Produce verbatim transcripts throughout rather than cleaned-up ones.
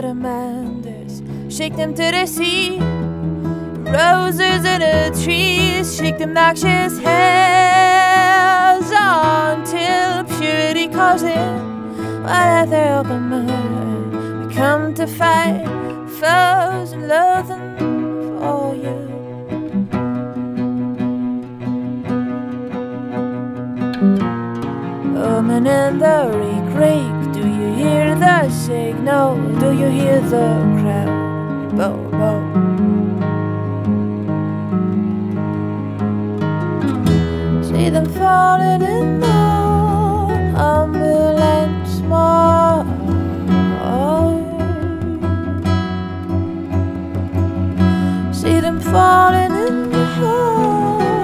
the manders, shake them to the sea. Roses in the trees, shake them noxious hairs until purity calls in. While at their open mind, we come to fight foes and love them for you. Woman in the reek rake, do you hear the signal? Do you hear the crowd? Bow, bow. See them falling in the ambulance march. See them falling in the heart.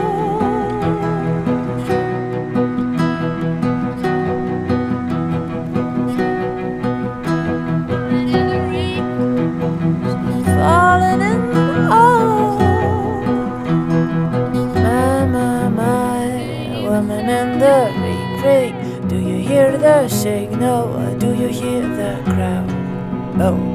Falling in the arms. My, my, my, woman in the creek. Do you hear the signal? Do you hear the crowd? Oh.